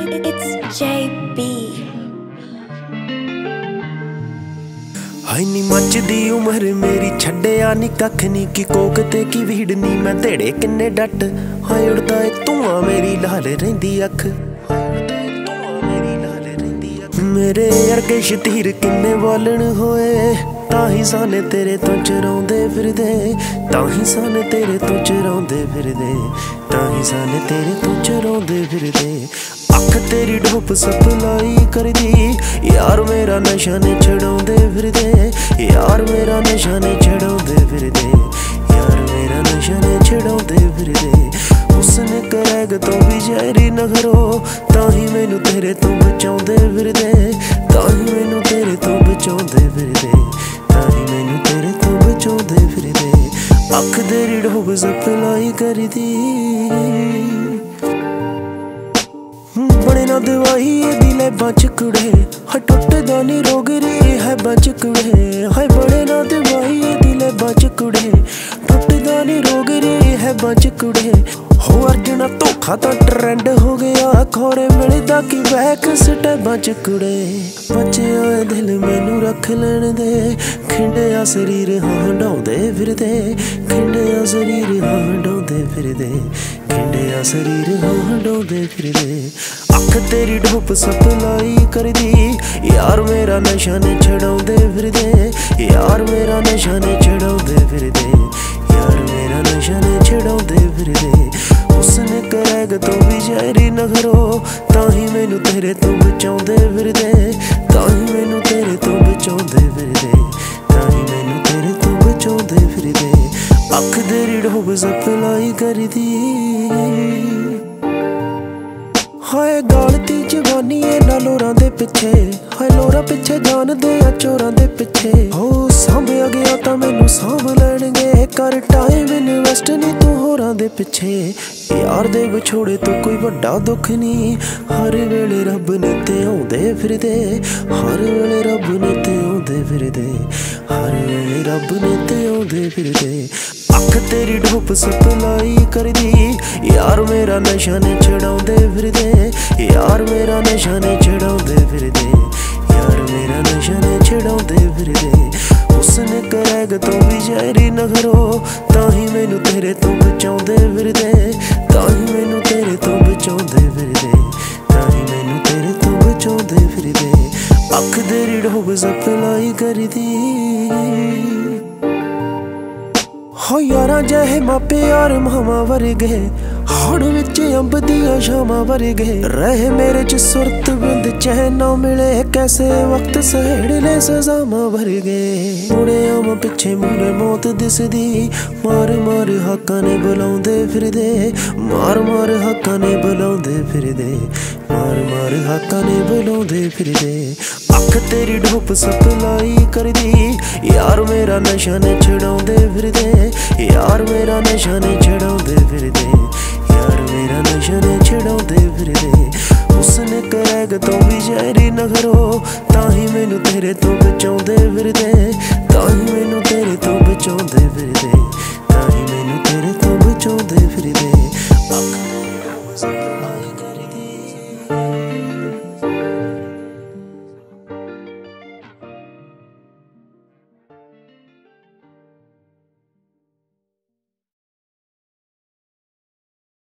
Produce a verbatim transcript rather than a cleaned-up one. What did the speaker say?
It's J B. हाय नी मचदी उम्र मेरी छड्डिया नी कख नी की कोक ते की भीड़ नी मैं तेड़े किन्ने डट हाय उड़दा ए धुआं मेरी लाल रहिंदी अख मेरे अरगे शतीर किन्ने बालन होए ताही साने तेरे तो चराउंदे फिरदे ताही साने तेरे तो चराउंदे फिरदे ताही साने तेरे तो चराउंदे फिरदे अख तेरी ढोप सप्लाई करदी यार मेरा नशा ने छड़ाउंदे फिरदे यार मेरा नशा ने छड़ाउंदे फिरदे यार मेरा नशा ने छड़ाउंदे फिरदे उसने करैग तो भी जहरी नखरो ताही मैनू तेरे तो बचाउंदे फिरदे ताही मैनू तेरे तो बचाउंदे फिरदे ताही मैनू तेरे तो बचाउंदे फिरदे अख तेरी ढोप सप्लाई करदी बड़े ना दवाई दिले बच कुड़े हाय टुटदा नी रोग रे है बच कुड़े हाय बड़े ना दवाई दिले बच कुड़े टुटदा नी रोग रे है बच कुड़े हो अर्जुना धोखा तो ट्रेंड हो गया खोरे मिलदा की बैक सटे बच कुड़े बचे होए दिल मैनू रख लेने दे खिंडिया शरीर हंडाउंदे फिरदे खिंडिया शरीर हंडाउंदे फिरदे खिंडिया शरीर हंडाउंदे फिरदे अख तेरी ढोप सप्लाई करदी यार मेरा नशा ने छड़ाउंदे फिरदे यार मेरा नशा ने छड़ाउंदे फिरदे यार मेरा नशा ने छड़ाउंदे फिरदे उसने करैग तो भी जहरी नखरो ताही मैनू तेरे तो बचाउंदे फिरदे ताही मैनू तेरे तो बचाउंदे फिरदे ताही मैनू तेरे तो बचाउंदे फिरदे अख तेरी ढोप सप्लाई करदी हाय गालती जवानी ए ना लोरां दे पिछे हाय लोरां पिछे जान दे आ चोरां दे पिछे हो सांभया गया तां मैनू सांभ लैणगे कर टाइम इन्वेस्ट नी तू होरां दे पिछे यार दे विछोड़े तो कोई वड्डा दुख नहीं हर वेले रब ने ते आउंदे फिरदे हर वेले रब ने ते आउंदे फिरदे हर वेले रब ने ते आउंदे फिरदे अख तेरी ढोप सप्लाई करदी यार मेरा नशा ने छड़ाउंदे फिरदे यार मेरा नशा ने छड़ाउंदे फिरदे यार मेरा नशा ने छड़ाउंदे फिरदे उसने करैग तो भी जहरी नखरो ताही मैनू तेरे तो बचाउंदे फिरदे ताही मैनू तेरे तो बचाउंदे फिरदे ताही मैनू तेरे तो बचाउंदे फिरदे अख तेरी ढोप सप्लाई करदी हो यारा जहे मापे यार मामा वर्गे हड़ विच अंब दियां शामां वर्गे रहे मेरे च सुरत बिंद चैन ना मिले कैसे वक्त सहेड़ ले सजामां वर्गे मुड़े आम पिछे मुड़े मौत दिसदी मार मार हाकां ने बुलाउंदे फिरदे मार मार हाकां ने बुलाउंदे फिरदे मार मार हाकां ने बुलाउंदे फिरदे अख तेरी ढोप सप्लाई करदी यार मेरा नशा ने छड़ाउंदे फिरदे यार मेरा नशा ने छड़ाउंदे फिरदे यार मेरा नशा ने छड़ाउंदे फिरदे उसने करैग तो भी जहरी नखरो ताही मैनू तेरे तो बचाउंदे फिरदे ताही मैनू तेरे तो बचाउंदे फिरदे